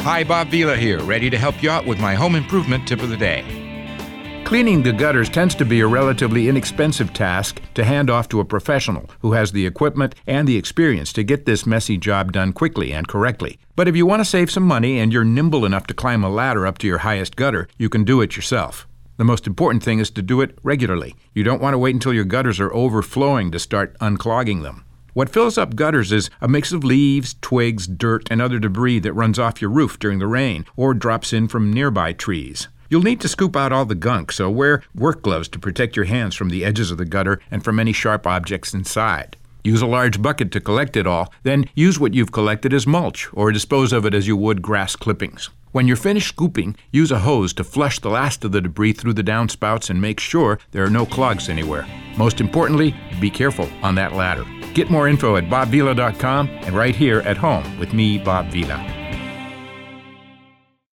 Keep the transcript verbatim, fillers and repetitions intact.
Hi, Bob Vila here, ready to help you out with my home improvement tip of the day. Cleaning the gutters tends to be a relatively inexpensive task to hand off to a professional who has the equipment and the experience to get this messy job done quickly and correctly. But if you want to save some money and you're nimble enough to climb a ladder up to your highest gutter, you can do it yourself. The most important thing is to do it regularly. You don't want to wait until your gutters are overflowing to start unclogging them. What fills up gutters is a mix of leaves, twigs, dirt, and other debris that runs off your roof during the rain or drops in from nearby trees. You'll need to scoop out all the gunk, so wear work gloves to protect your hands from the edges of the gutter and from any sharp objects inside. Use a large bucket to collect it all, then use what you've collected as mulch or dispose of it as you would grass clippings. When you're finished scooping, use a hose to flush the last of the debris through the downspouts and make sure there are no clogs anywhere. Most importantly, be careful on that ladder. Get more info at bob vila dot com and right here at home with me, Bob Vila.